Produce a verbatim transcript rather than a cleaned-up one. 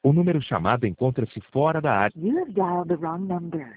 O número chamado encontra-se fora da área. You have dialed the wrong number.